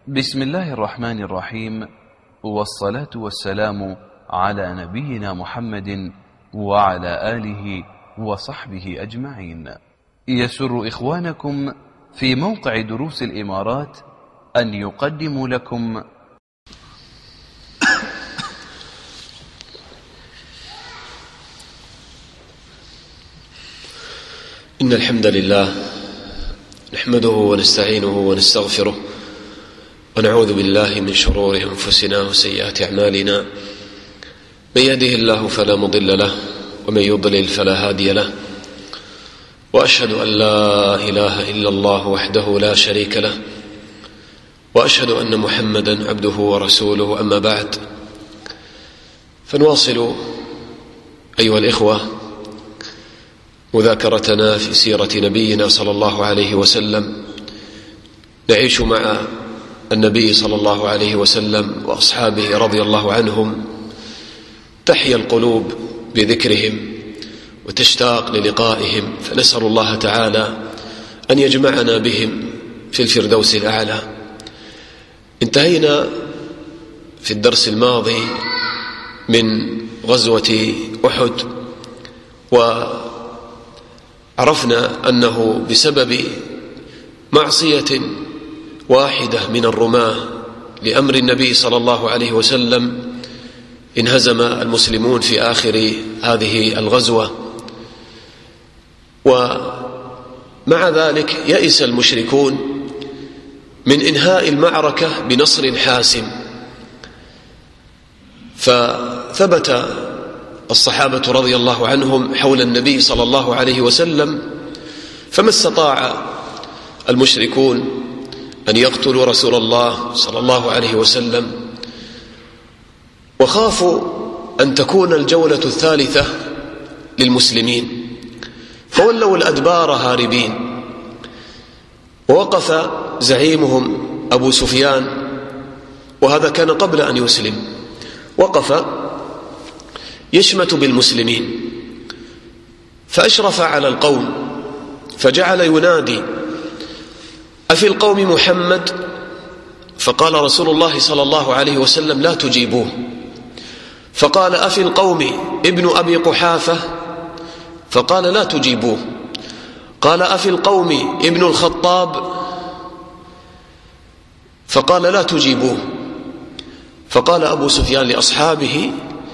بسم الله الرحمن الرحيم، والصلاة والسلام على نبينا محمد وعلى آله وصحبه أجمعين. يسر إخوانكم في موقع دروس الإمارات أن يقدموا لكم إن الحمد لله نحمده ونستعينه ونستغفره ونعوذ بالله من شرور أنفسنا وسيئات أعمالنا. من يهده الله فلا مضل له ومن يضلل فلا هادي له، وأشهد أن لا إله إلا الله وحده لا شريك له، وأشهد أن محمدا عبده ورسوله. أما بعد، فنواصل أيها الإخوة مذاكرتنا في سيرة نبينا صلى الله عليه وسلم. نعيش مع النبي صلى الله عليه وسلم وأصحابه رضي الله عنهم، تحيا القلوب بذكرهم وتشتاق للقائهم، فنسأل الله تعالى أن يجمعنا بهم في الفردوس الأعلى. انتهينا في الدرس الماضي من غزوة أحد، وعرفنا أنه بسبب معصية واحدة من الرماة لأمر النبي صلى الله عليه وسلم انهزم المسلمون في آخر هذه الغزوة، ومع ذلك يئس المشركون من إنهاء المعركة بنصر حاسم، فثبت الصحابة رضي الله عنهم حول النبي صلى الله عليه وسلم، فما استطاع المشركون أن يقتلوا رسول الله صلى الله عليه وسلم، وخافوا أن تكون الجولة الثالثة للمسلمين، فولوا الأدبار هاربين. ووقف زعيمهم أبو سفيان، وهذا كان قبل أن يسلم، وقف يشمت بالمسلمين، فأشرف على القوم فجعل ينادي: أفي القوم محمد؟ فقال رسول الله صلى الله عليه وسلم: لا تجيبوه. فقال: أفي القوم ابن أبي قحافة؟ فقال: لا تجيبوه. قال: أفي القوم ابن الخطاب؟ فقال: لا تجيبوه. فقال أبو سفيان لأصحابه: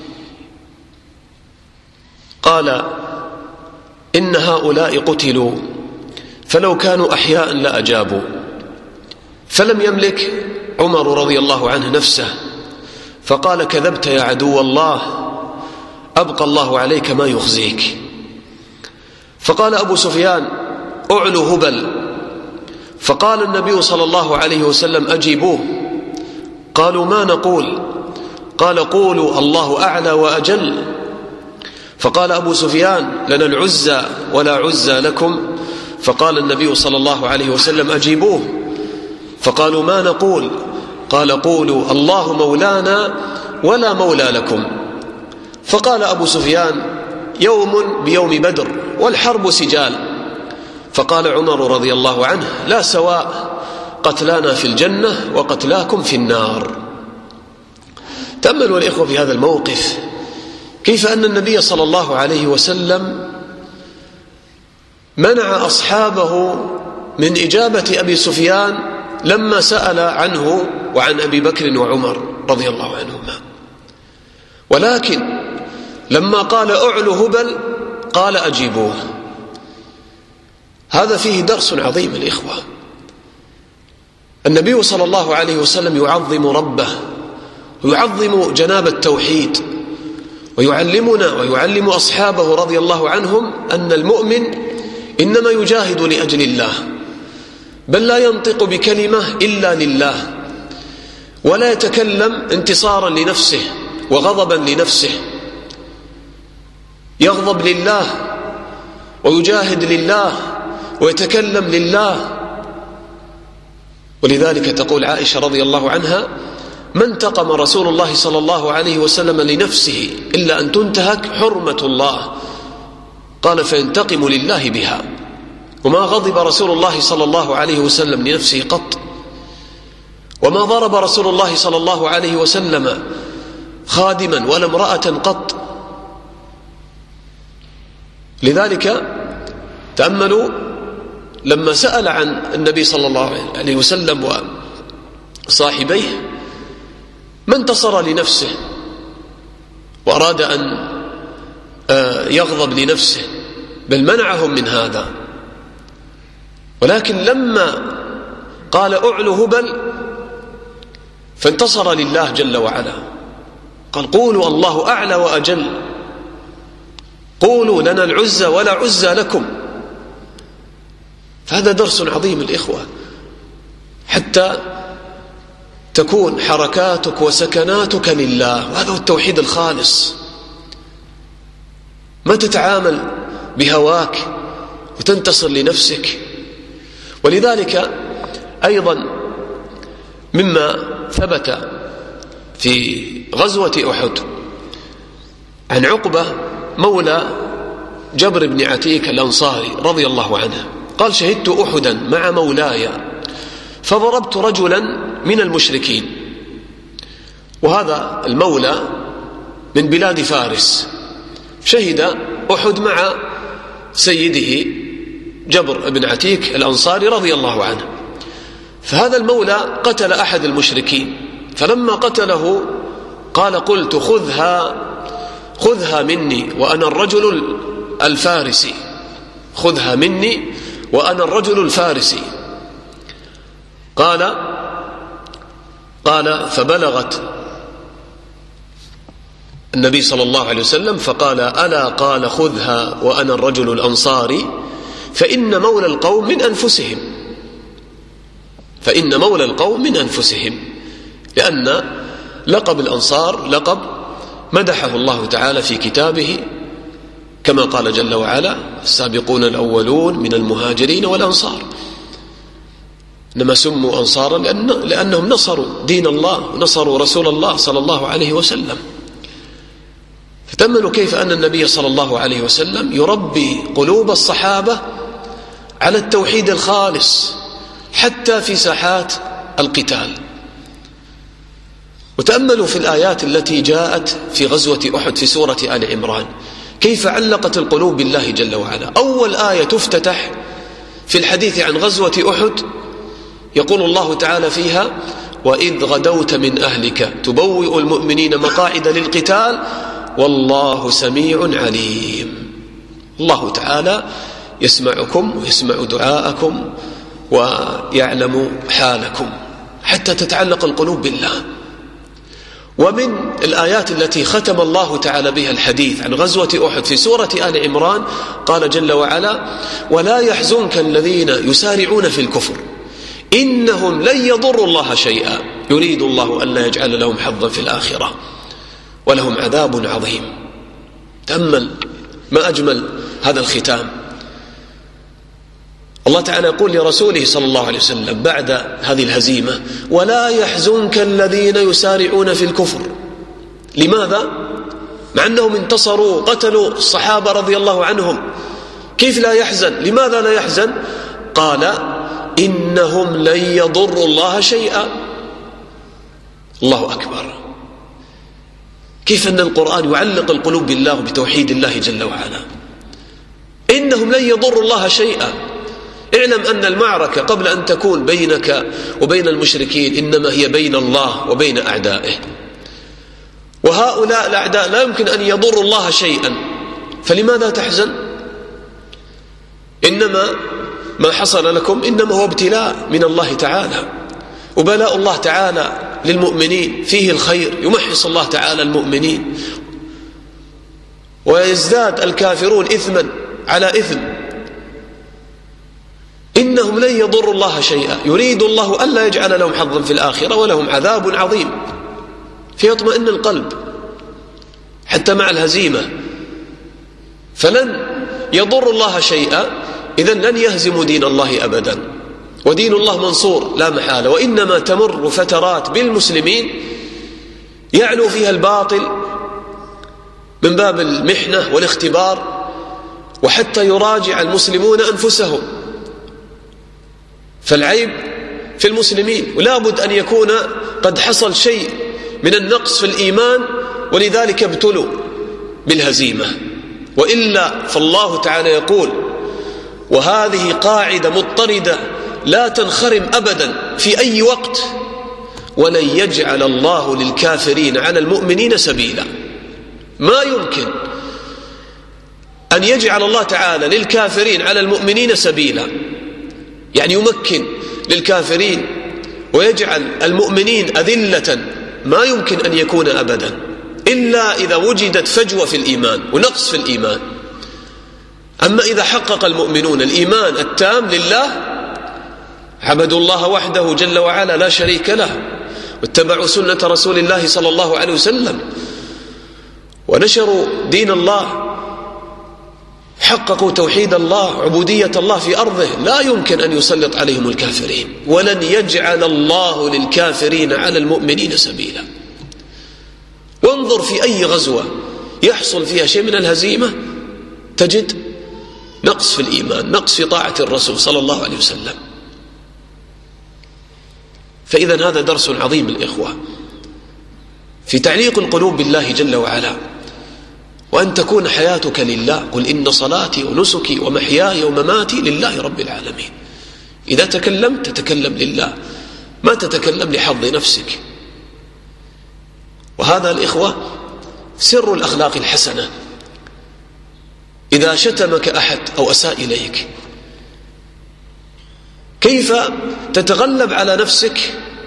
قال: إن هؤلاء قتلوا، فلو كانوا أحياء لأجابوا. فلم يملك عمر رضي الله عنه نفسه، فقال: كذبت يا عدو الله، أبقى الله عليك ما يخزيك. فقال أبو سفيان: أعلو هبل. فقال النبي صلى الله عليه وسلم: أجيبوه. قالوا: ما نقول؟ قال: قولوا الله أعلى وأجل. فقال أبو سفيان: لنا العزى ولا عزى لكم. فقال النبي صلى الله عليه وسلم: أجيبوه. فقالوا: ما نقول؟ قال: قولوا الله مولانا ولا مولى لكم. فقال أبو سفيان: يوم بيوم بدر والحرب سجال. فقال عمر رضي الله عنه: لا سواء، قتلانا في الجنة وقتلاكم في النار. تأملوا الإخوة في هذا الموقف كيف أن النبي صلى الله عليه وسلم منع أصحابه من إجابة أبي سفيان لما سأل عنه وعن أبي بكر وعمر رضي الله عنهما، ولكن لما قال أعلو هبل قال: أجيبوه. هذا فيه درس عظيم الإخوة. النبي صلى الله عليه وسلم يعظم ربه ويعظم جناب التوحيد، ويعلمنا ويعلم أصحابه رضي الله عنهم أن المؤمن إنما يجاهد لأجل الله، بل لا ينطق بكلمة إلا لله، ولا يتكلم انتصارا لنفسه وغضبا لنفسه، يغضب لله ويجاهد لله ويتكلم لله. ولذلك تقول عائشة رضي الله عنها: ما انتقم رسول الله صلى الله عليه وسلم لنفسه إلا أن تنتهك حرمة الله، قال: فينتقم لله بها. وما غضب رسول الله صلى الله عليه وسلم لنفسه قط، وما ضرب رسول الله صلى الله عليه وسلم خادما ولا امرأة قط. لذلك تأملوا لما سأل عن النبي صلى الله عليه وسلم وصاحبيه ما انتصر لنفسه وأراد أن يغضب لنفسه، بل منعهم من هذا. ولكن لما قال أعلو هبل فانتصر لله جل وعلا، قال قولوا الله أعلى وأجل، قولوا لنا العزى ولا عزى لكم. فهذا درس عظيم الإخوة، حتى تكون حركاتك وسكناتك لله، وهذا هو التوحيد الخالص. ما تتعامل بهواك وتنتصر لنفسك. ولذلك أيضا مما ثبت في غزوة أحد عن عقبة مولى جبر بن عتيك الأنصاري رضي الله عنه قال شهدت أحدا مع مولاي فضربت رجلا من المشركين. وهذا المولى من بلاد فارس، شهد أحد مع سيده جبر بن عتيك الأنصاري رضي الله عنه. فهذا المولى قتل أحد المشركين، فلما قتله قال قلت خذها مني وأنا الرجل الفارسي، خذها مني وأنا الرجل الفارسي. قال فبلغت النبي صلى الله عليه وسلم فقال ألا قال خذها وأنا الرجل الأنصاري فإن مولى القوم من أنفسهم، فإن مولى القوم من أنفسهم، لأن لقب الأنصار لقب مدحه الله تعالى في كتابه كما قال جل وعلا السابقون الأولون من المهاجرين والأنصار. إنما سموا أنصارا لأنهم نصروا دين الله ونصروا رسول الله صلى الله عليه وسلم. فتأملوا كيف أن النبي صلى الله عليه وسلم يربي قلوب الصحابة على التوحيد الخالص حتى في ساحات القتال. وتأملوا في الآيات التي جاءت في غزوة أحد في سورة آل عمران كيف علقت القلوب بالله جل وعلا. أول آية تفتتح في الحديث عن غزوة أحد يقول الله تعالى فيها وإذ غدوت من أهلك تبوئ المؤمنين مقاعد للقتال والله سميع عليم. الله تعالى يسمعكم ويسمع دعاءكم ويعلم حالكم حتى تتعلق القلوب بالله. ومن الآيات التي ختم الله تعالى بها الحديث عن غزوة أحد في سورة آل عمران قال جل وعلا ولا يحزنك الذين يسارعون في الكفر إنهم لن يضروا الله شيئا يريد الله ألا يجعل لهم حظا في الآخرة ولهم عذاب عظيم. تأمل ما أجمل هذا الختام. الله تعالى يقول لرسوله صلى الله عليه وسلم بعد هذه الهزيمة ولا يحزنك الذين يسارعون في الكفر. لماذا؟ مع أنهم انتصروا قتلوا الصحابة رضي الله عنهم، كيف لا يحزن؟ لماذا لا يحزن؟ قال إنهم لن يضروا الله شيئا. الله أكبر. كيف أن القرآن يعلق القلوب بالله بتوحيد الله جل وعلا. إنهم لن يضروا الله شيئا. اعلم أن المعركة قبل أن تكون بينك وبين المشركين إنما هي بين الله وبين أعدائه، وهؤلاء الأعداء لا يمكن أن يضروا الله شيئا، فلماذا تحزن؟ إنما ما حصل لكم إنما هو ابتلاء من الله تعالى، وبلاء الله تعالى للمؤمنين فيه الخير، يمحص الله تعالى المؤمنين ويزداد الكافرون إثما على إثم. إنهم لن يضروا الله شيئا يريد الله ألا يجعل لهم حظا في الآخرة ولهم عذاب عظيم. فيطمئن القلب حتى مع الهزيمة، فلن يضر الله شيئا، إذن لن يهزموا دين الله أبدا، ودين الله منصور لا محالة. وإنما تمر فترات بالمسلمين يعلو فيها الباطل من باب المحنة والاختبار، وحتى يراجع المسلمون أنفسهم. فالعيب في المسلمين، ولا بد أن يكون قد حصل شيء من النقص في الإيمان، ولذلك ابتلوا بالهزيمة. وإلا فالله تعالى يقول: وهذه قاعدة مضطردة لا تنخرم أبدا في أي وقت: ولن يجعل الله للكافرين على المؤمنين سبيلا. ما يمكن أن يجعل الله تعالى للكافرين على المؤمنين سبيلا، يعني يمكن للكافرين ويجعل المؤمنين أذلة، ما يمكن أن يكون أبدا إلا إذا وجدت فجوة في الإيمان ونقص في الإيمان. أما إذا حقق المؤمنون الإيمان التام لله، عبدوا الله وحده جل وعلا لا شريك له، واتبعوا سنة رسول الله صلى الله عليه وسلم، ونشروا دين الله، حققوا توحيد الله، عبودية الله في أرضه، لا يمكن أن يسلط عليهم الكافرين. ولن يجعل الله للكافرين على المؤمنين سبيلا. وانظر في أي غزوة يحصل فيها شيء من الهزيمة تجد نقص في الإيمان، نقص في طاعة الرسول صلى الله عليه وسلم. فإذا هذا درس عظيم الإخوة في تعليق القلوب بالله جل وعلا، وأن تكون حياتك لله. قل إن صلاتي ونسكي ومحياي ومماتي لله رب العالمين. إذا تكلمت تتكلم لله، ما تتكلم لحظ نفسك. وهذا الإخوة سر الأخلاق الحسنة. إذا شتمك أحد أو أساء إليك، كيف تتغلب على نفسك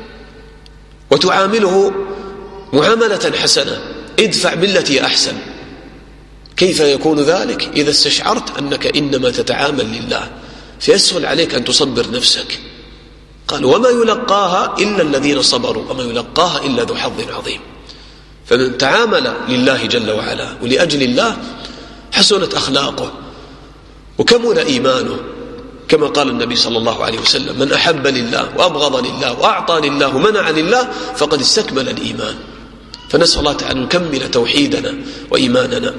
وتعامله معاملة حسنة؟ ادفع بالتي أحسن. كيف يكون ذلك؟ إذا استشعرت أنك إنما تتعامل لله، فيسهل عليك أن تصبر نفسك. قال: وما يلقاها إلا الذين صبروا وما يلقاها إلا ذو حظ عظيم. فمن تعامل لله جل وعلا ولأجل الله حسنت أخلاقه وكمل إيمانه، كما قال النبي صلى الله عليه وسلم: من أحب لله وأبغض لله وأعطى لله ومنع لله فقد استكمل الإيمان. فنسأل الله تعالى أن نكمل توحيدنا وإيماننا.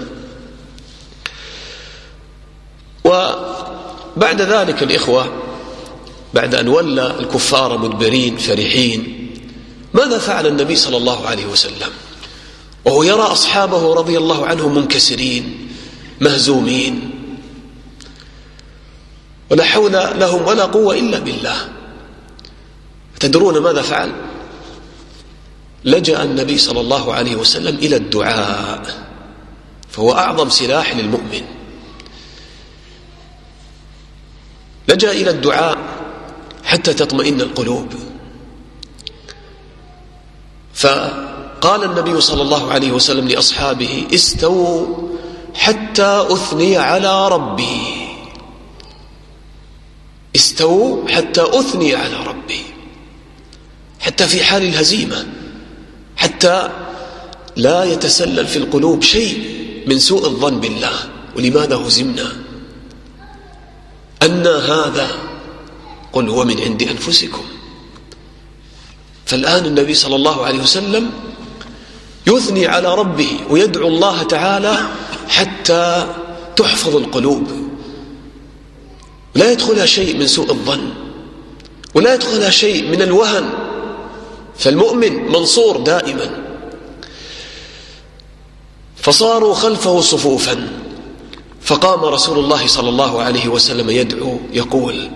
وبعد ذلك الإخوة، بعد أن ولى الكفار مدبرين فرحين، ماذا فعل النبي صلى الله عليه وسلم وهو يرى أصحابه رضي الله عنهم منكسرين مهزومين ولا حول لهم ولا قوة إلا بالله؟ تدرون ماذا فعل؟ لجأ النبي صلى الله عليه وسلم إلى الدعاء، فهو أعظم سلاح للمؤمن. لجأ إلى الدعاء حتى تطمئن القلوب. فقال النبي صلى الله عليه وسلم لأصحابه: استووا حتى أثني على ربي. استووا حتى أثني على ربي، حتى في حال الهزيمة، حتى لا يتسلل في القلوب شيء من سوء الظن بالله. ولماذا هزمنا؟ أن هذا؟ قل هو من عند أنفسكم. فالآن النبي صلى الله عليه وسلم يثني على ربه ويدعو الله تعالى حتى تحفظ القلوب، لا يدخلها شيء من سوء الظن ولا يدخلها شيء من الوهن، فالمؤمن منصور دائما. فصاروا خلفه صفوفا، فقام رسول الله صلى الله عليه وسلم يدعو يقول: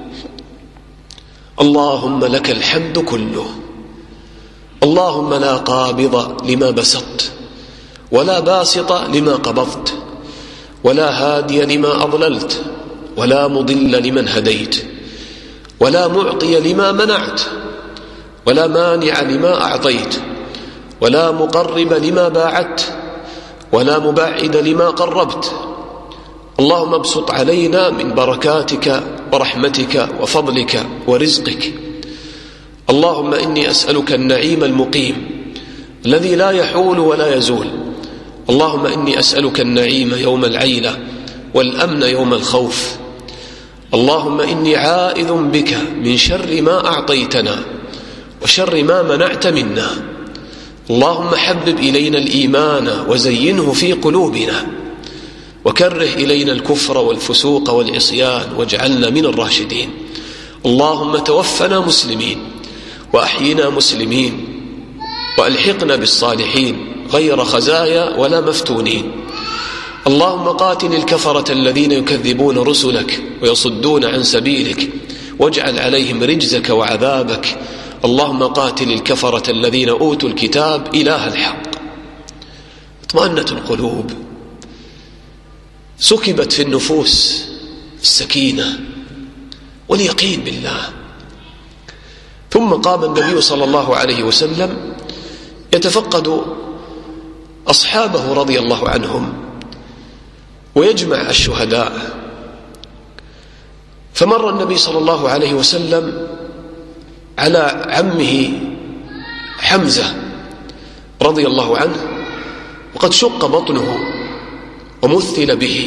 اللهم لك الحمد كله، اللهم لا قابض لما بسطت ولا باسط لما قبضت ولا هادي لما أضللت ولا مضل لمن هديت ولا معطي لما منعت ولا مانع لما أعطيت ولا مقرب لما باعدت ولا مبعد لما قربت. اللهم ابسط علينا من بركاتك ورحمتك وفضلك ورزقك. اللهم إني أسألك النعيم المقيم الذي لا يحول ولا يزول. اللهم إني أسألك النعيم يوم العيلة والأمن يوم الخوف. اللهم إني عائذ بك من شر ما أعطيتنا وشر ما منعت منا. اللهم حبب إلينا الإيمان وزينه في قلوبنا وكره إلينا الكفر والفسوق والعصيان واجعلنا من الراشدين. اللهم توفنا مسلمين وأحينا مسلمين وألحقنا بالصالحين غير خزايا ولا مفتونين. اللهم قاتل الكفرة الذين يكذبون رسلك ويصدون عن سبيلك واجعل عليهم رجزك وعذابك. اللهم قاتل الكفرة الذين أوتوا الكتاب إله الحق. اطمأنت القلوب، سكبت في النفوس السكينة واليقين بالله. ثم قام النبي صلى الله عليه وسلم يتفقد أصحابه رضي الله عنهم ويجمع الشهداء. فمر النبي صلى الله عليه وسلم على عمه حمزة رضي الله عنه وقد شق بطنه ومثل به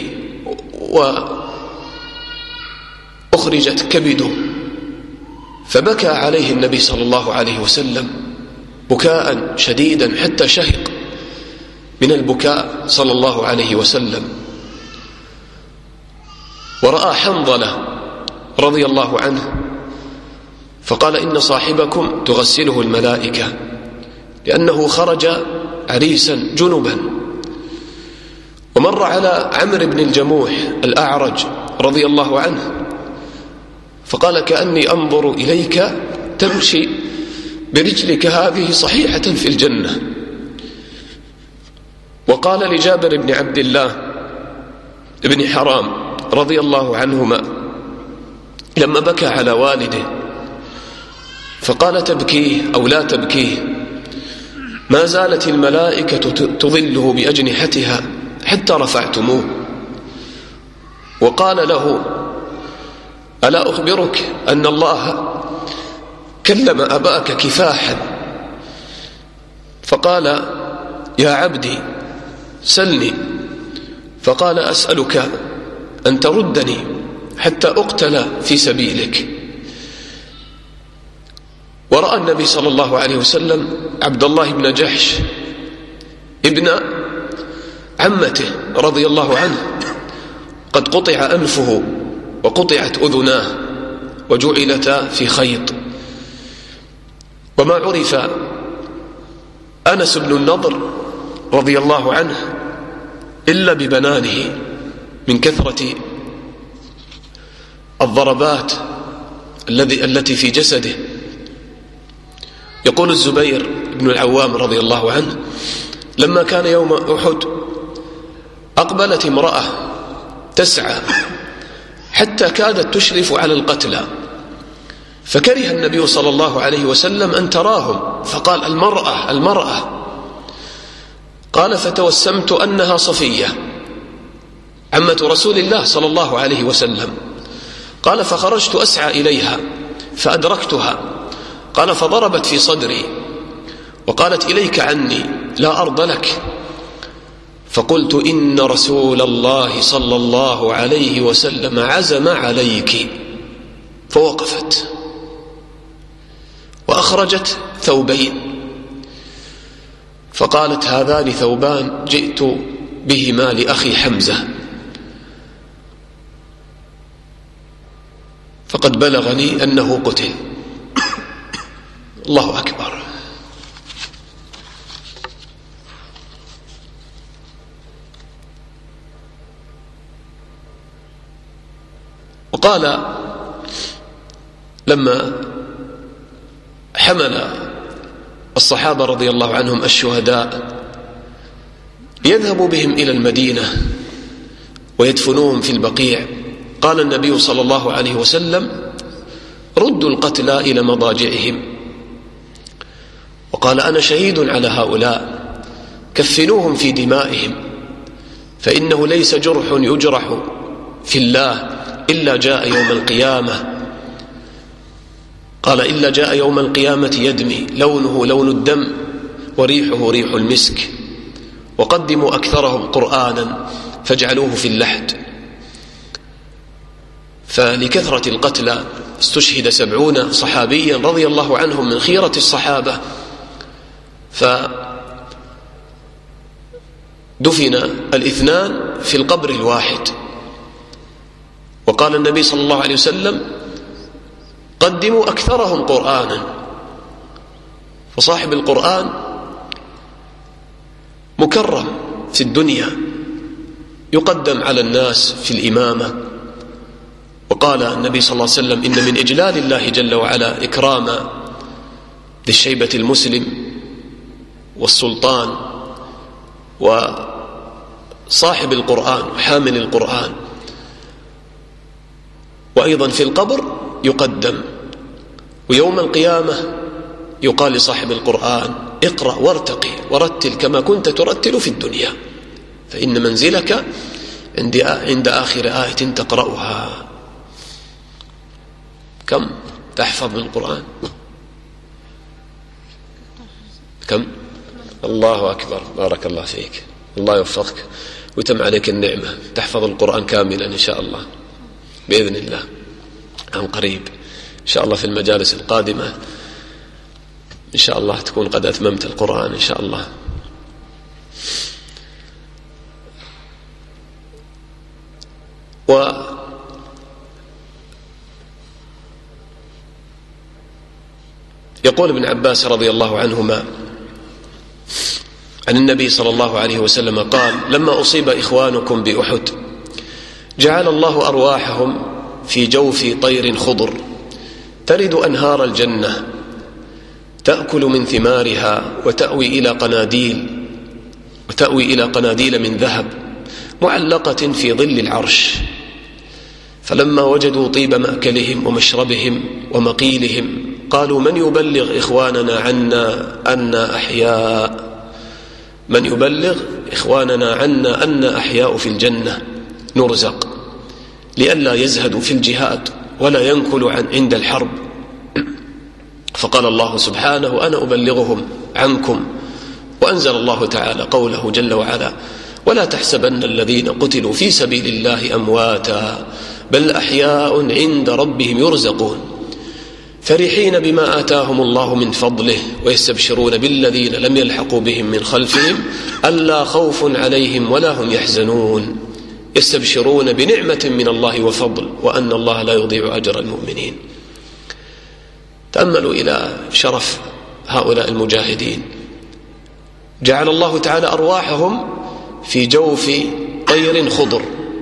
وأخرجت كبده، فبكى عليه النبي صلى الله عليه وسلم بكاء شديدا حتى شهق من البكاء صلى الله عليه وسلم. ورأى حنظلة رضي الله عنه فقال إن صاحبكم تغسله الملائكة، لأنه خرج عريسا جنبا. ومر على عمرو بن الجموح الأعرج رضي الله عنه فقال كأني أنظر إليك تمشي برجلك هذه صحيحة في الجنة. وقال لجابر بن عبد الله بن حرام رضي الله عنهما لما بكى على والده فقال تبكيه أو لا تبكيه؟ ما زالت الملائكة تظله بأجنحتها حتى رفعتموه. وقال له ألا أخبرك أن الله كلم أباك كفاحا؟ فقال يا عبدي سلني. فقال أسألك أن تردني حتى أقتل في سبيلك. ورأى النبي صلى الله عليه وسلم عبد الله بن جحش ابن عمته رضي الله عنه قد قطع أنفه وقطعت أذناه وجعلتا في خيط. وما عرف أنس بن النضر رضي الله عنه إلا ببنانه من كثرة الضربات التي في جسده. يقول الزبير بن العوام رضي الله عنه لما كان يوم أحد أقبلت امرأة تسعى حتى كادت تشرف على القتلى، فكره النبي صلى الله عليه وسلم أن تراهم فقال المرأة. قال فتوسمت أنها صفية عمة رسول الله صلى الله عليه وسلم. قال فخرجت أسعى إليها فأدركتها. قال فضربت في صدري وقالت إليك عني لا أرض لك. فقلت إن رسول الله صلى الله عليه وسلم عزم عليك. فوقفت وأخرجت ثوبين فقالت هذان ثوبان جئت بهما لأخي حمزة، فقد بلغني أنه قتل. الله أكبر. وقال لما حمل الصحابة رضي الله عنهم الشهداء يذهبوا بهم إلى المدينة ويدفنوهم في البقيع، قال النبي صلى الله عليه وسلم ردوا القتلى إلى مضاجعهم. وقال أنا شهيد على هؤلاء كفنوهم في دمائهم، فإنه ليس جرح يجرح في الله إلا جاء يوم القيامة. قال إلا جاء يوم القيامة يدمي لونه لون الدم وريحه ريح المسك. وقدموا أكثرهم قرآنا فاجعلوه في اللحد. فلكثرة القتلى استشهد 70 صحابيا رضي الله عنهم من خيرة الصحابة، فدفن 2 في القبر الواحد. وقال النبي صلى الله عليه وسلم قدموا أكثرهم قرآنا فصاحب القرآن مكرم في الدنيا، يقدم على الناس في الإمامة. وقال النبي صلى الله عليه وسلم: إن من إجلال الله جل وعلا إكرام ذي الشيبة المسلم والسلطان وصاحب القرآن وحامل القرآن. وأيضا في القبر يقدم، ويوم القيامة يقال لصاحب القرآن: اقرأ وارتقي ورتل كما كنت ترتل في الدنيا، فإن منزلك عند آخر آية تقرأها. كم تحفظ من القرآن؟ كم؟ الله أكبر، بارك الله فيك، الله يوفقك ويتم عليك النعمة، تحفظ القرآن كاملا إن شاء الله بإذن الله عن قريب إن شاء الله. في المجالس القادمة إن شاء الله تكون قد أتممت القرآن إن شاء الله. يقول ابن عباس رضي الله عنهما عن النبي صلى الله عليه وسلم قال: لما أصيب إخوانكم بأحد جعل الله أرواحهم في جوف طير خضر ترد أنهار الجنة تأكل من ثمارها وتأوي إلى قناديل من ذهب معلقة في ظل العرش. فلما وجدوا طيب مأكلهم ومشربهم ومقيلهم قالوا: من يبلغ إخواننا عنا أن أحياء، من يبلغ إخواننا عنا أن أحياء في الجنة نرزق، لئلا يزهدوا في الجهاد ولا ينكلوا عند الحرب. فقال الله سبحانه: أنا أبلغهم عنكم. وأنزل الله تعالى قوله جل وعلا: ولا تحسبن الذين قتلوا في سبيل الله أمواتا بل أحياء عند ربهم يرزقون فرحين بما آتاهم الله من فضله ويستبشرون بالذين لم يلحقوا بهم من خلفهم ألا خوف عليهم ولا هم يحزنون يستبشرون بنعمة من الله وفضل وأن الله لا يضيع أجر المؤمنين. تأملوا إلى شرف هؤلاء المجاهدين، جعل الله تعالى أرواحهم في جوف طير خضر،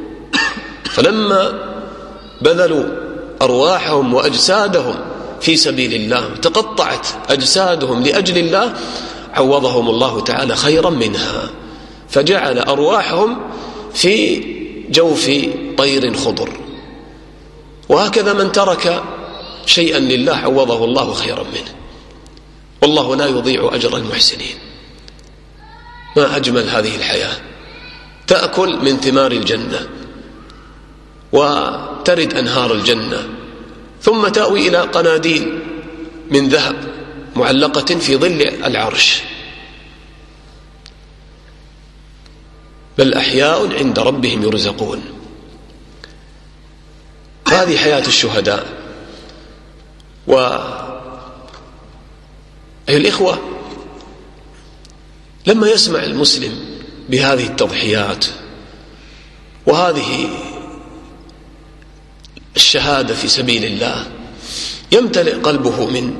فلما بذلوا أرواحهم وأجسادهم في سبيل الله تقطعت أجسادهم لأجل الله عوضهم الله تعالى خيرا منها، فجعل أرواحهم في جوف طير خضر. وهكذا من ترك شيئا لله عوضه الله خيرا منه، والله لا يضيع أجر المحسنين. ما أجمل هذه الحياة، تأكل من ثمار الجنة وترد أنهار الجنة، ثم تأوي إلى قناديل من ذهب معلقة في ظل العرش، بل أحياء عند ربهم يرزقون. هذه حياة الشهداء. وأيها الإخوة، لما يسمع المسلم بهذه التضحيات وهذه الشهادة في سبيل الله يمتلئ قلبه من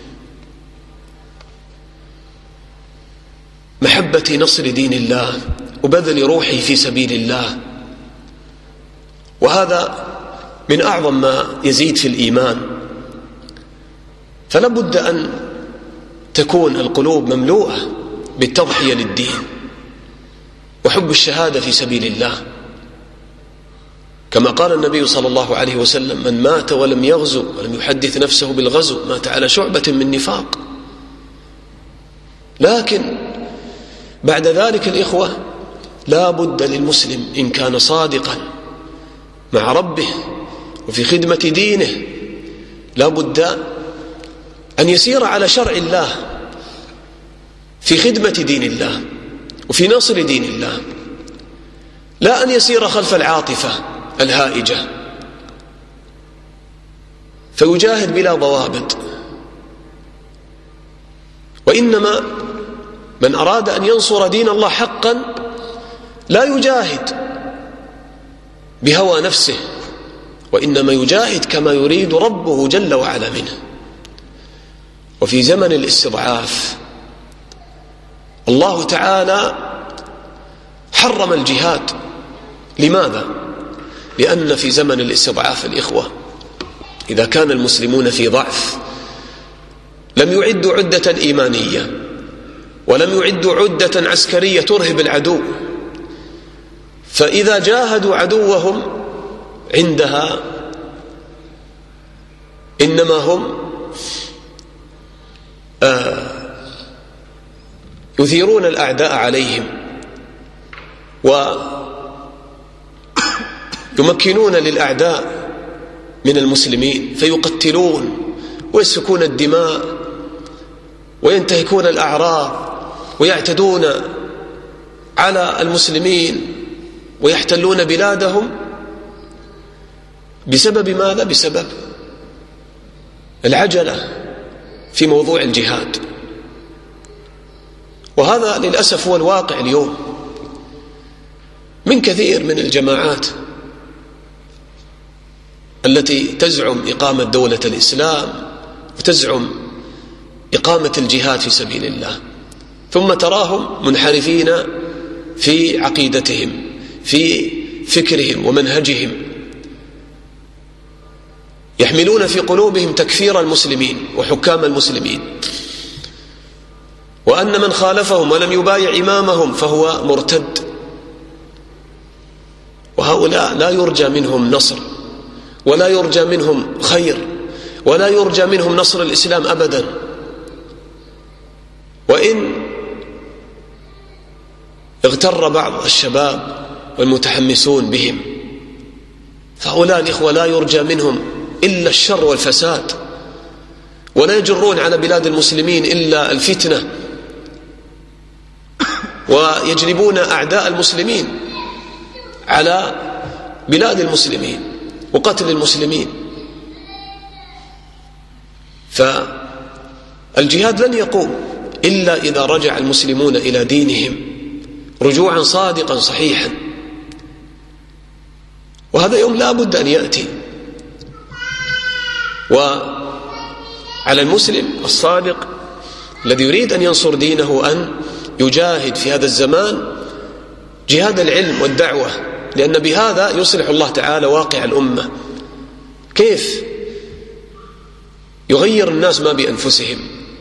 محبة نصر دين الله وبذل روحه في سبيل الله، وهذا من أعظم ما يزيد في الإيمان. فلا بد أن تكون القلوب مملوءة بالتضحية للدين وحب الشهادة في سبيل الله، كما قال النبي صلى الله عليه وسلم: من مات ولم يغزو ولم يحدث نفسه بالغزو مات على شعبة من نفاق. لكن بعد ذلك الإخوة لا بد للمسلم إن كان صادقا مع ربه وفي خدمة دينه لا بد أن يسير على شرع الله في خدمة دين الله وفي نصر دين الله، لا أن يسير خلف العاطفة الهائجة فيجاهد بلا ضوابط. وإنما من أراد أن ينصر دين الله حقا لا يجاهد بهوى نفسه، وإنما يجاهد كما يريد ربه جل وعلا منه. وفي زمن الاستضعاف الله تعالى حرم الجهاد. لماذا؟ لأن في زمن الاستضعاف الإخوة إذا كان المسلمون في ضعف لم يعدوا عدة إيمانية ولم يعدوا عدة عسكرية ترهب العدو، فإذا جاهدوا عدوهم عندها إنما هم يثيرون الأعداء عليهم ويمكنون للأعداء من المسلمين فيقتلون ويسفكون الدماء وينتهكون الأعراض ويعتدون على المسلمين ويحتلون بلادهم. بسبب ماذا؟ بسبب العجلة في موضوع الجهاد. وهذا للأسف هو الواقع اليوم من كثير من الجماعات التي تزعم إقامة دولة الإسلام وتزعم إقامة الجهاد في سبيل الله، ثم تراهم منحرفين في عقيدتهم في فكرهم ومنهجهم، يحملون في قلوبهم تكفير المسلمين وحكام المسلمين، وأن من خالفهم ولم يبايع إمامهم فهو مرتد. وهؤلاء لا يرجى منهم نصر ولا يرجى منهم خير ولا يرجى منهم نصر الإسلام أبدا. وإن اغتر بعض الشباب والمتحمسون بهم فهؤلاء الإخوة لا يرجى منهم إلا الشر والفساد، ولا يجرون على بلاد المسلمين إلا الفتنة، ويجلبون أعداء المسلمين على بلاد المسلمين وقتل المسلمين. فالجهاد لن يقوم إلا إذا رجع المسلمون إلى دينهم رجوعا صادقا صحيحا، وهذا يوم لا بد أن يأتي. وعلى المسلم الصادق الذي يريد أن ينصر دينه أن يجاهد في هذا الزمان جهاد العلم والدعوة، لأن بهذا يصلح الله تعالى واقع الأمة. كيف يغير الناس ما بأنفسهم؟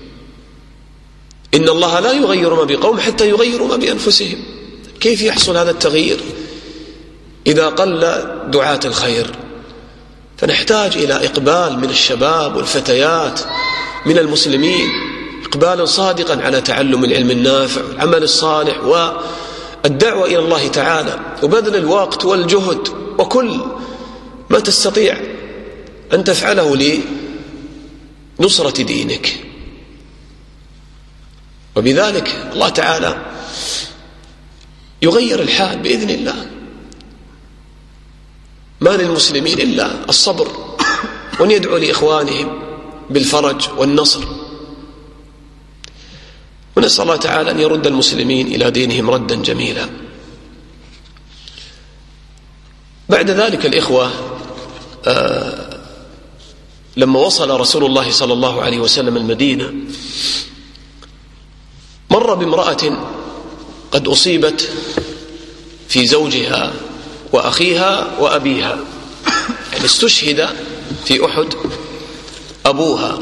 إن الله لا يغير ما بقوم حتى يغيروا ما بأنفسهم. كيف يحصل هذا التغيير إذا قل دعاة الخير؟ فنحتاج إلى إقبال من الشباب والفتيات من المسلمين، إقبالا صادقا على تعلم العلم النافع والعمل الصالح والدعوة إلى الله تعالى، وبذل الوقت والجهد وكل ما تستطيع أن تفعله لنصرة دينك. وبذلك الله تعالى يغير الحال بإذن الله. ما للمسلمين إلا الصبر وأن يدعو لإخوانهم بالفرج والنصر، ونسأل الله تعالى أن يرد المسلمين إلى دينهم ردا جميلا. بعد ذلك الإخوة لما وصل رسول الله صلى الله عليه وسلم المدينة مر بامرأة قد أصيبت في زوجها وأخيها وأبيها، يعني استشهد في أحد أبوها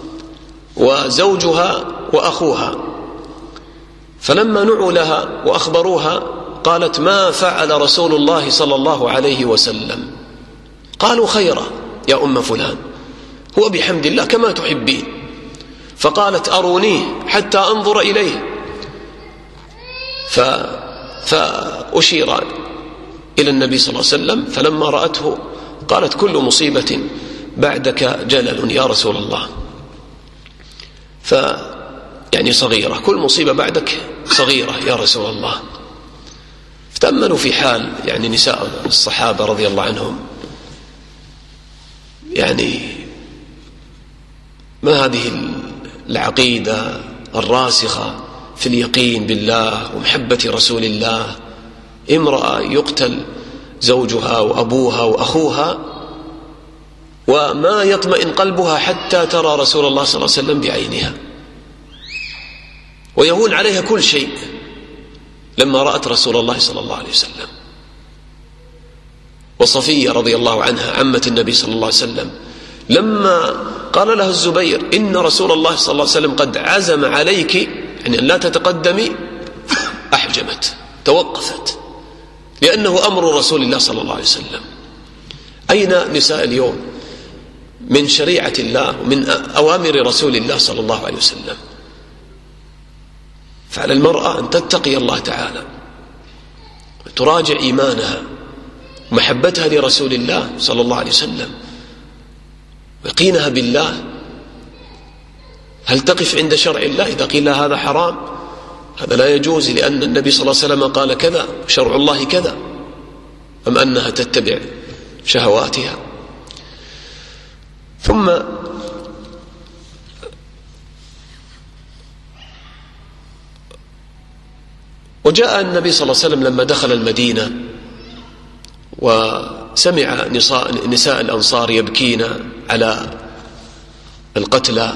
وزوجها وأخوها. فلما نعوا لها وأخبروها قالت: ما فعل رسول الله صلى الله عليه وسلم؟ قالوا: خيرا يا أم فلان، هو بحمد الله كما تحبين. فقالت: أرونيه حتى أنظر إليه. فأشير إلى النبي صلى الله عليه وسلم، فلما رأته قالت: كل مصيبة بعدك جلل يا رسول الله. يعني صغيرة، كل مصيبة بعدك صغيرة يا رسول الله. فتأملوا في حال يعني نساء الصحابة رضي الله عنهم، يعني ما هذه العقيدة الراسخة في اليقين بالله ومحبة رسول الله. امرأة يقتل زوجها وأبوها وأخوها وما يطمئن قلبها حتى ترى رسول الله صلى الله عليه وسلم بعينها، ويهون عليها كل شيء لما رأت رسول الله صلى الله عليه وسلم. وصفية رضي الله عنها عمة النبي صلى الله عليه وسلم لما قال لها الزبير إن رسول الله صلى الله عليه وسلم قد عزم عليك يعني أن لا تتقدمي، أحجمت، توقفت، لأنه أمر رسول الله صلى الله عليه وسلم. أين نساء اليوم من شريعة الله ومن أوامر رسول الله صلى الله عليه وسلم؟ فعلى المرأة أن تتقي الله تعالى وتراجع إيمانها ومحبتها لرسول الله صلى الله عليه وسلم ويقينها بالله. هل تقف عند شرع الله إذا قيل هذا حرام؟ هذا لا يجوز لأن النبي صلى الله عليه وسلم قال كذا وشرع الله كذا، أم أنها تتبع شهواتها؟ ثم وجاء النبي صلى الله عليه وسلم لما دخل المدينة وسمع نساء الأنصار يبكين على القتلى،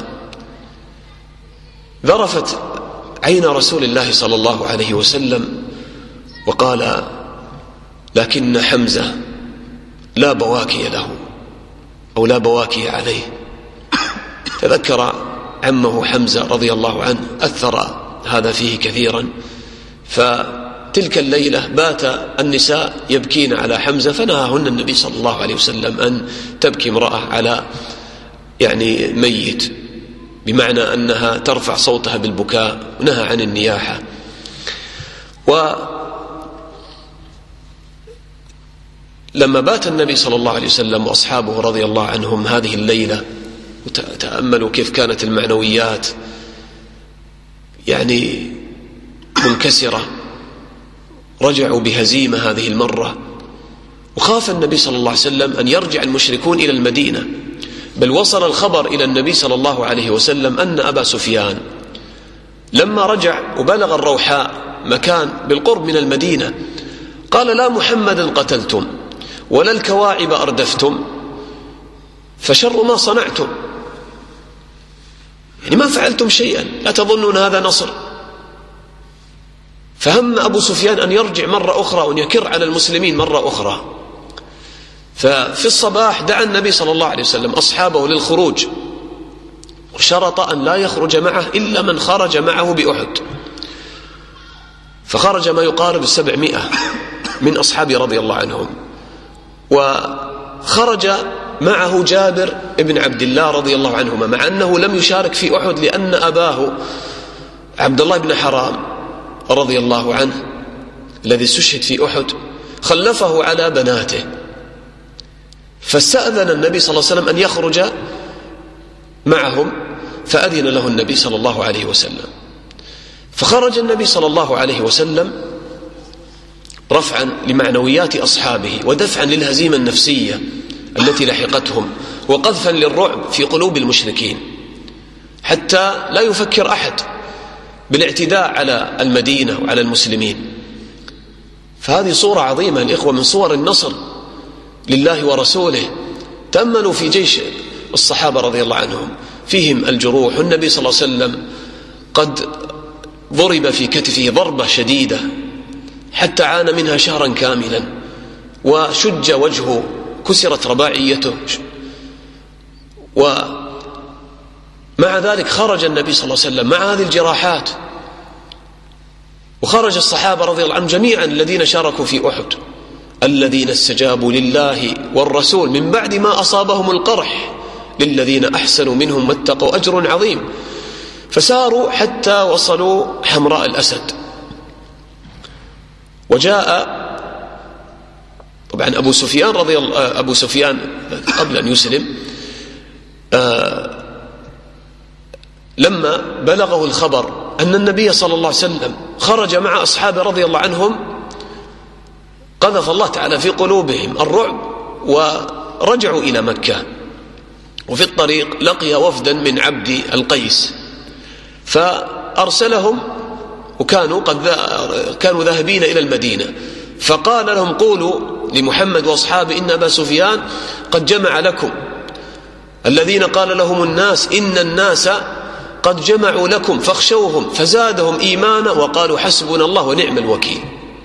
ذرفت عين رسول الله صلى الله عليه وسلم وقال لكن حمزة لا بواكي له أو لا بواكي عليه. تذكر عمه حمزة رضي الله عنه، أثر هذا فيه كثيرا. فتلك الليلة بات النساء يبكين على حمزة، فنهاهن النبي صلى الله عليه وسلم أن تبكي امرأة على يعني ميت، بمعنى أنها ترفع صوتها بالبكاء، ونهى عن النياحة. ولما بات النبي صلى الله عليه وسلم وأصحابه رضي الله عنهم هذه الليلة وتأملوا كيف كانت المعنويات يعني منكسرة، رجعوا بهزيمة هذه المرة، وخاف النبي صلى الله عليه وسلم أن يرجع المشركون إلى المدينة. بل وصل الخبر إلى النبي صلى الله عليه وسلم أن أبا سفيان لما رجع وبلغ الروحاء مكان بالقرب من المدينة قال لا محمدا قتلتم ولا الكواعب أردفتم فشر ما صنعتم، يعني ما فعلتم شيئا، لا تظنون هذا نصر. فهم أبو سفيان أن يرجع مرة أخرى وأن يكر على المسلمين مرة أخرى. ففي الصباح دعا النبي صلى الله عليه وسلم أصحابه للخروج، وشرط أن لا يخرج معه إلا من خرج معه بأحد. فخرج ما يقارب 700 من أصحابه رضي الله عنهم، وخرج معه جابر بن عبد الله رضي الله عنهما، مع أنه لم يشارك في أحد لأن أباه عبد الله بن حرام رضي الله عنه الذي استشهد في أحد خلفه على بناته. فاستأذن النبي صلى الله عليه وسلم أن يخرج معهم، فأذن له النبي صلى الله عليه وسلم. فخرج النبي صلى الله عليه وسلم رفعا لمعنويات أصحابه ودفعا للهزيمة النفسية التي لحقتهم، وقذفا للرعب في قلوب المشركين حتى لا يفكر أحد بالاعتداء على المدينة وعلى المسلمين. فهذه صورة عظيمة الإخوة من صور النصر لله ورسوله. تأملوا في جيش الصحابة رضي الله عنهم، فيهم الجروح، والنبي صلى الله عليه وسلم قد ضرب في كتفه ضربة شديدة حتى عانى منها شهرا كاملا، وشج وجهه، كسرت رباعيته، ومع ذلك خرج النبي صلى الله عليه وسلم مع هذه الجراحات. وخرج الصحابة رضي الله عنهم جميعا الذين شاركوا في أحد، الذين استجابوا لله والرسول من بعد ما أصابهم القرح للذين أحسنوا منهم واتقوا أجر عظيم. فساروا حتى وصلوا حمراء الأسد. وجاء طبعا أبو سفيان قبل أن يسلم لما بلغه الخبر أن النبي صلى الله عليه وسلم خرج مع أصحابه رضي الله عنهم، قذف الله تعالى في قلوبهم الرعب ورجعوا إلى مكة. وفي الطريق لقي وفدا من عبد القيس فأرسلهم، كانوا ذاهبين إلى المدينة، فقال لهم قولوا لمحمد وأصحابه إن أبا سفيان قد جمع لكم الذين قال لهم الناس إن الناس قد جمعوا لكم فاخشوهم فزادهم إيمانا وقالوا حسبنا الله ونعم الوكيل.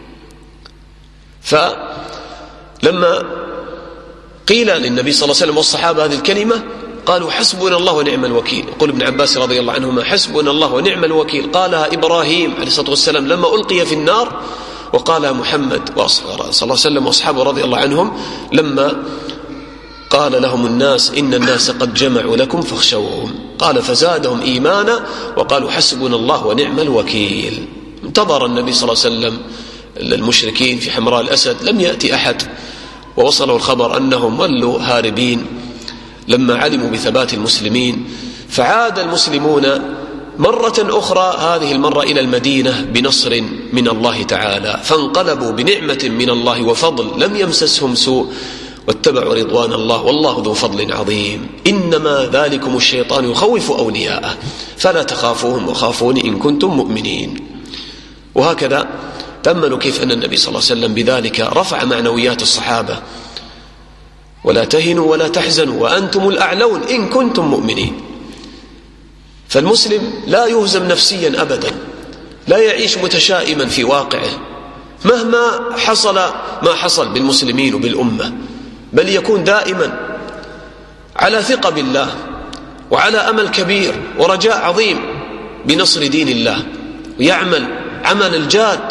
فلما قيل للنبي صلى الله عليه وسلم والصحابة هذه الكلمة قالوا حسبنا الله ونعم الوكيل. يقول ابن عباس رضي الله عنهما حسبنا الله ونعم الوكيل قالها إبراهيم عليه الصلاة والسلام لما ألقي في النار، وقالها محمد صلى الله عليه وسلم وأصحابه رضي الله عنهم لما قال لهم الناس إن الناس قد جمعوا لكم فاخشوهم، قال فزادهم إيمانا وقالوا حسبنا الله ونعم الوكيل. انتظر النبي صلى الله عليه وسلم المشركين في حمراء الأسد، لم يأتي أحد، ووصلوا الخبر أنهم ولوا هاربين لما علموا بثبات المسلمين. فعاد المسلمون مرة أخرى هذه المرة إلى المدينة بنصر من الله تعالى، فانقلبوا بنعمة من الله وفضل لم يمسسهم سوء واتبعوا رضوان الله والله ذو فضل عظيم. إنما ذلكم الشيطان يخوف أولياءه فلا تخافوهم وخافوني إن كنتم مؤمنين. وهكذا تأملوا كيف أن النبي صلى الله عليه وسلم بذلك رفع معنويات الصحابة: ولا تهنوا ولا تحزنوا وأنتم الأعلون إن كنتم مؤمنين. فالمسلم لا يهزم نفسيا أبدا، لا يعيش متشائما في واقعه مهما حصل ما حصل بالمسلمين وبالأمة، بل يكون دائما على ثقة بالله وعلى أمل كبير ورجاء عظيم بنصر دين الله، ويعمل عمل الجاد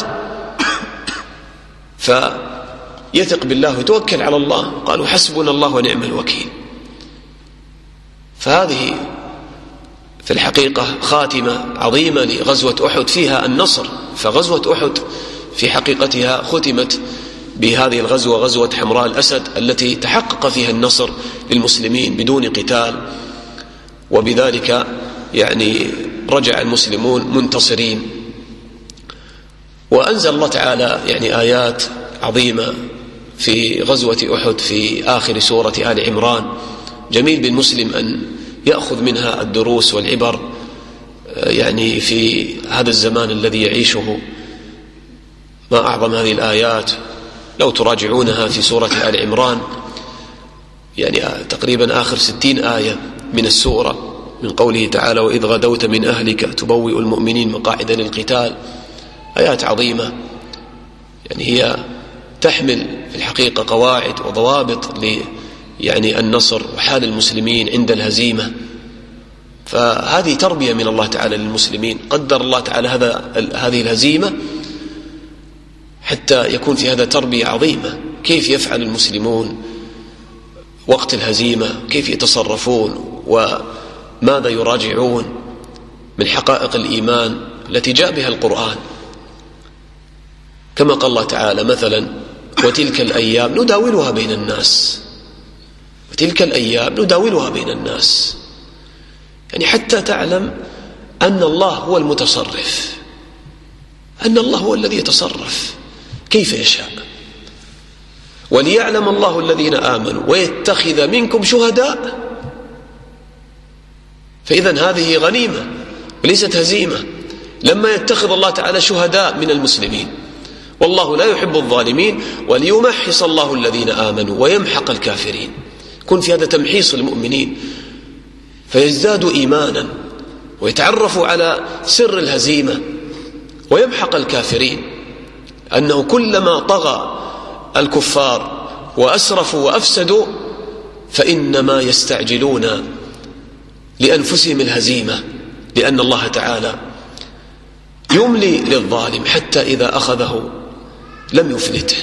فيثق بالله ويتوكل على الله. قالوا حسبنا الله ونعم الوكيل. فهذه في الحقيقة خاتمة عظيمة لغزوة أحد فيها النصر. فغزوة أحد في حقيقتها ختمت بهذه الغزوة، غزوة حمراء الأسد، التي تحقق فيها النصر للمسلمين بدون قتال، وبذلك رجع المسلمون منتصرين. وأنزل الله تعالى آيات عظيمة في غزوة أحد في آخر سورة آل عمران، جميل بالمسلم أن يأخذ منها الدروس والعبر في هذا الزمان الذي يعيشه. ما أعظم هذه الآيات لو تراجعونها في سورة آل عمران، تقريبا آخر 60 آية من السورة، من قوله تعالى وإذ غدوت من أهلك تبوئ المؤمنين مقاعد للقتال. آيات عظيمة هي تحمل في الحقيقة قواعد وضوابط النصر وحال المسلمين عند الهزيمة. فهذه تربية من الله تعالى للمسلمين. قدر الله تعالى هذه الهزيمة حتى يكون في هذا تربية عظيمة، كيف يفعل المسلمون وقت الهزيمة، كيف يتصرفون وماذا يراجعون من حقائق الإيمان التي جاء بها القرآن. كما قال الله تعالى مثلا وتلك الأيام نداولها بين الناس، وتلك الأيام نداولها بين الناس، حتى تعلم أن الله هو المتصرف، أن الله هو الذي يتصرف كيف يشاء. وليعلم الله الذين آمنوا ويتخذ منكم شهداء. فإذن هذه غنيمة وليست هزيمة لما يتخذ الله تعالى شهداء من المسلمين، والله لا يحب الظالمين وليمحص الله الذين آمنوا ويمحق الكافرين. يكون في هذا تمحيص المؤمنين فيزدادوا إيمانا ويتعرفوا على سر الهزيمة، ويمحق الكافرين، أنه كلما طغى الكفار وأسرفوا وأفسدوا فإنما يستعجلون لأنفسهم الهزيمة، لأن الله تعالى يملي للظالم حتى إذا أخذه لم يفلته،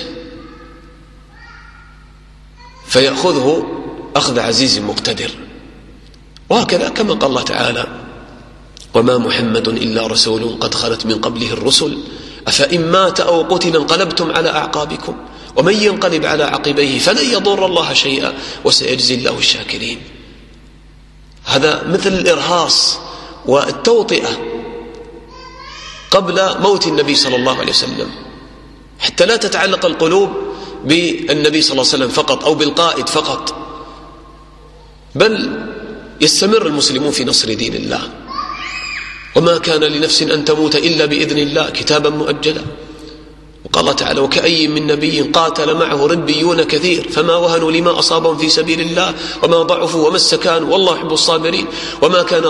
فيأخذه أخذ عزيز مقتدر. وهكذا كما قال الله تعالى وما محمد إلا رسول قد خلت من قبله الرسل أفإن مات أو قتل انقلبتم على أعقابكم ومن ينقلب على عقبيه فلن يضر الله شيئا وسيجزي الله الشاكرين. هذا مثل الإرهاص والتوطئة قبل موت النبي صلى الله عليه وسلم، حتى لا تتعلق القلوب بالنبي صلى الله عليه وسلم فقط أو بالقائد فقط، بل يستمر المسلمون في نصر دين الله. وما كان لنفس أن تموت إلا بإذن الله كتابا مؤجلا. قال تعالى: وكأي من نبي قاتل معه ربيون كثير فما وهنوا لما أصابهم في سبيل الله وما ضعفوا وما استكانوا والله يحب الصابرين وما كان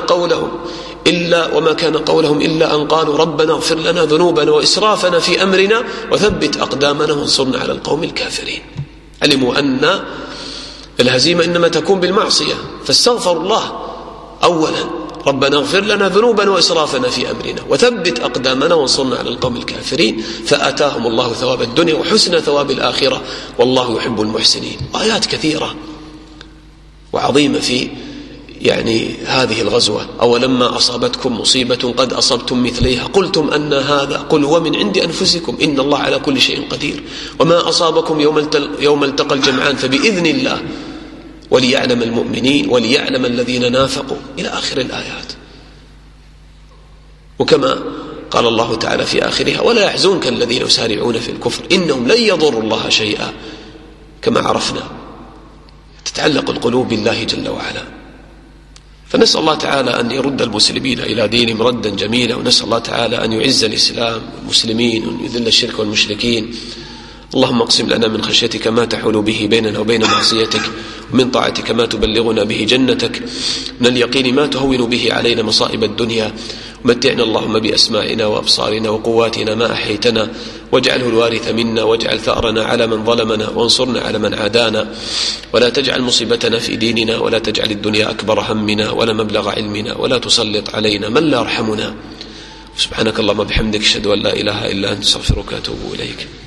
قولهم إلا أن قالوا ربنا اغفر لنا ذنوبنا وإسرافنا في أمرنا وثبت أقدامنا وانصرنا على القوم الكافرين. علموا أن الهزيمة إنما تكون بالمعصية، فاستغفروا الله أولا: ربنا اغفر لنا ذنوبنا وإسرافنا في أمرنا وثبت أقدامنا وانصرنا على القوم الكافرين، فآتاهم الله ثواب الدنيا وحسن ثواب الآخرة والله يحب المحسنين. آيات كثيرة وعظيمة في هذه الغزوة. أولما أصابتكم مصيبة قد أصبتم مثليها قلتم أن هذا قل هو من عند أنفسكم إن الله على كل شيء قدير وما أصابكم يوم التقى الجمعان فبإذن الله وليعلم المؤمنين وليعلم الذين نافقوا إلى آخر الآيات. وكما قال الله تعالى في آخرها: ولا يحزنك الذين يسارعون في الكفر إنهم لن يضروا الله شيئا. كما عرفنا تتعلق القلوب بالله جل وعلا، فنسأل الله تعالى أن يرد المسلمين إلى دينهم ردا جميلا، ونسأل الله تعالى أن يعز الإسلام والمسلمين وأن يذل الشرك والمشركين. اللهم اقسم لنا من خشيتك ما تحول به بيننا وبين معصيتك، ومن طاعتك ما تبلغنا به جنتك، من اليقين ما تهون به علينا مصائب الدنيا، ومتعنا اللهم بأسمائنا وأبصارنا وقواتنا ما أحيتنا، واجعله الوارث منا، واجعل ثأرنا على من ظلمنا، وانصرنا على من عادانا، ولا تجعل مصيبتنا في ديننا، ولا تجعل الدنيا أكبر همنا ولا مبلغ علمنا، ولا تسلط علينا من لا يرحمنا. سبحانك اللهم بحمدك، أشهد أن لا إله إلا أنت، أستغفرك وأتوب إليك.